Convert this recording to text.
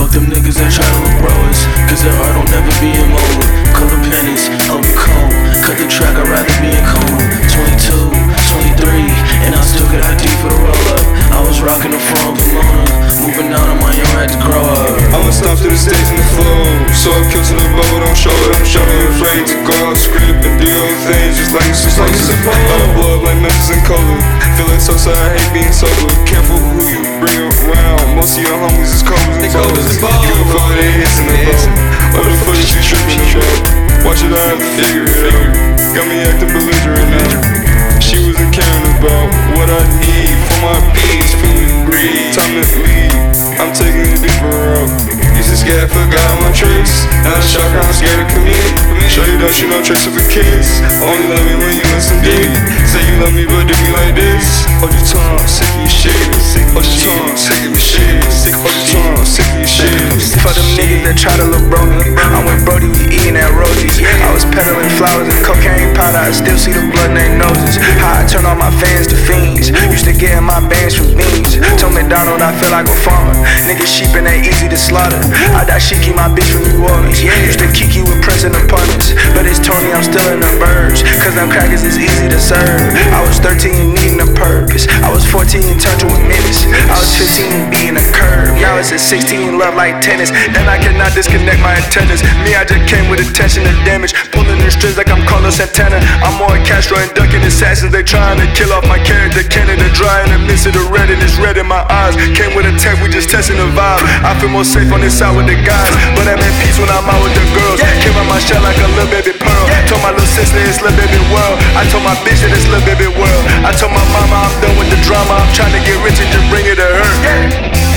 Fuck them niggas that try to look bros, cause their heart don't never be in mode. Color pennies, I'll be cold. Cut the track, I'd rather be in coma. 22, 23, and I still got ID for the roll up. I was rocking the front Pomona, moving out on my own, had to grow up. I'ma stomp to the stage and the flow, so I kill to the bow, don't show it. I'm showing afraid to go out, script and do your things just like it's supposed to. Out of blood like Memphis and Cola, feeling so sad, I hate being sober. Careful who you bring around, most of your homies is covers and bowlers. You can feel their hits in the boat, what the fuck is you tripping about? Watch it, I have to figure it out. Got me acting belligerent now. She wasn't caring about what I need for my peace, feeling greed. Time to leave, I'm taking a deeper route. Used to scared, forgot my tricks. Now I'm shocked, I'm scared to commit. Show you that you know tricks of a kiss. Only love me when you in some dick. Say you love me, but do me like this. Hold your tongue, sick of your shit. Hold your tongue, sick of your shit. Hold your tongue, sick of your shit. For them niggas that try to look brony, I'm with Brody, we eating at Rosie's. I was peddling flowers and cocaine powder, I still see the blood in their noses. How I turn all my fans to fiends. Used to get in my bands from beans. Told McDonald I feel like a farmer. Niggas sheep and they easy to slaughter. I die Shiki, my bitch from New Orleans. Used to kiki with Prince and opponents, but it's Tony, I'm still in the burbs. Cause them crackers is easy to serve. I was 13 needing a purpose. I was 14 turned to a menace. I was 15 beating a curve. Now it's at 16 love like tennis. And I cannot disconnect my antennas. Me, I just came with attention to damage. Pulling the strings like I'm Carlos Santana. I'm more Castro and ducking assassins. They trying to kill off my character. Canada dry in the midst of the red, and it's red in my eyes. Came with a tech, we just testing the vibe. I feel more safe on this side with the guys, but I'm in peace when I'm out with the girls. Came out my shell like a little baby pearl. Told my little sister it's little baby world. I told my bitch that it's little baby world. I told my mama I'm done with the drama. I'm trying to get rich and just bring it to her.